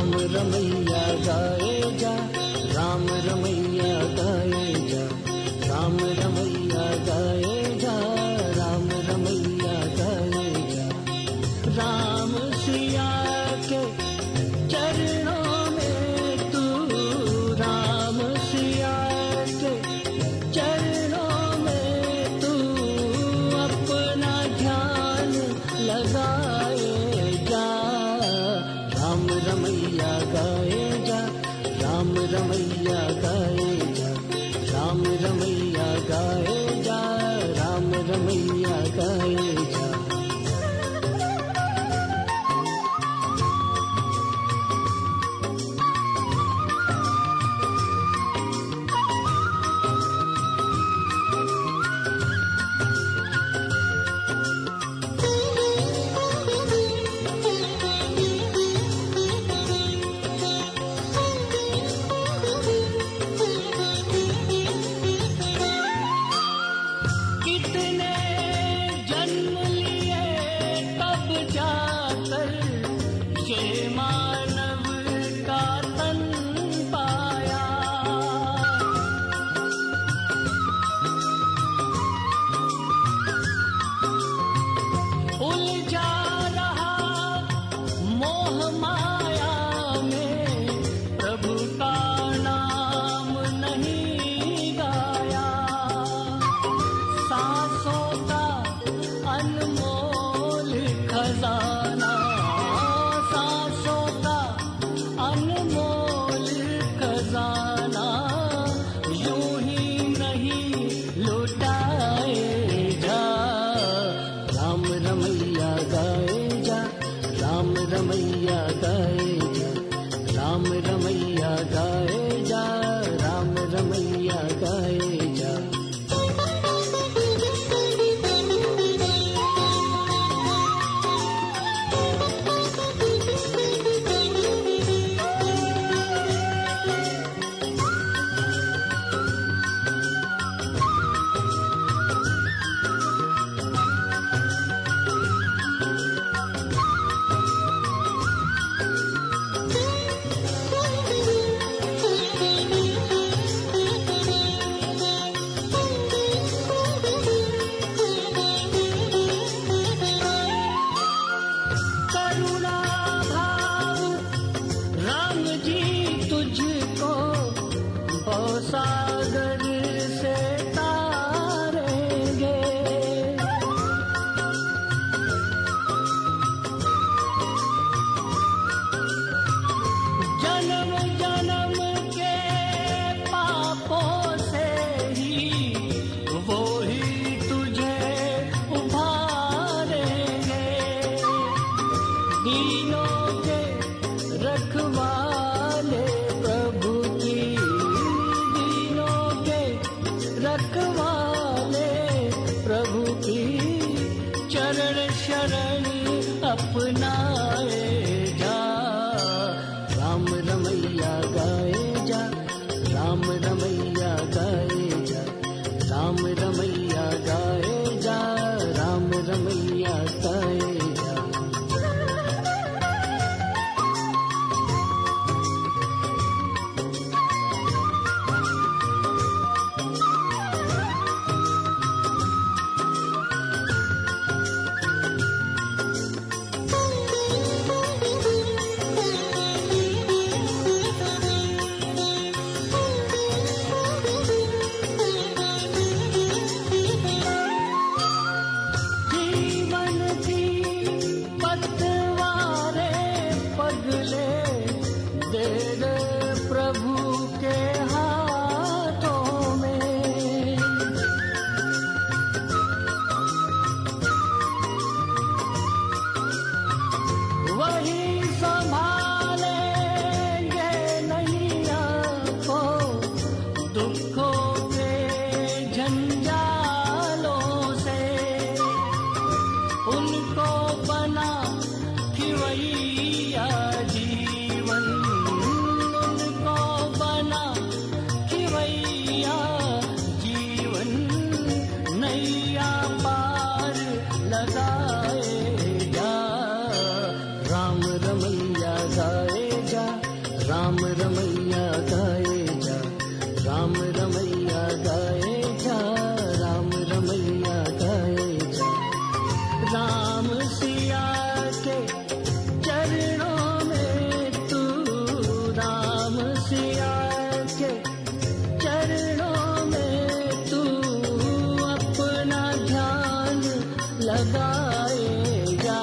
राम रमैया गाए जा, राम रमैया गाए जा, राम रमैया गाए जा, राम रमैया गाए जा। राम सिया के चरणों में तू, राम सिया के चरणों में तू अपना ध्यान लगाए जा। राम रमैया गाए जा, राम रमैया गाए जा, राम रमैया गाए जा, राम रमैया गाए जा। मानव का तन पाया, उलझा रहा मोह माया में, प्रभु का नाम नहीं गाया। सांसों का अनमोल खजाना, अनमोल खजाना यूं ही नहीं लुटाए जा। राम रमैया गाए जा, राम रमैया गाए जा, राम रमैया गाए जा, राम रमैया गाए जा। सागर से तारेंगे, जन्म जन्म के पापों से ही वो ही तुझे उभारेंगे। दीनों के रखवाले प्रभु की, रखवाले प्रभु की चरण शरण अपनाए जा। राम रमैया गाए जा, राम रमैया गाए जा, राम रमैया गाए जा, राम रमैया गाए जा। प्रभु के हाथों में, वही संभालेंगे नैया को दुखों के जंजालों से। उनको बना खिवैया जीवन, नैया पार लगाए जा। राम रमैया गाए जा, राम सिया के चरणों में तू, राम सिया के चरणों में तू अपना ध्यान लगाए जा।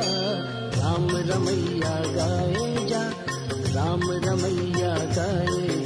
राम रमैया गाए जा, राम रमैया गाए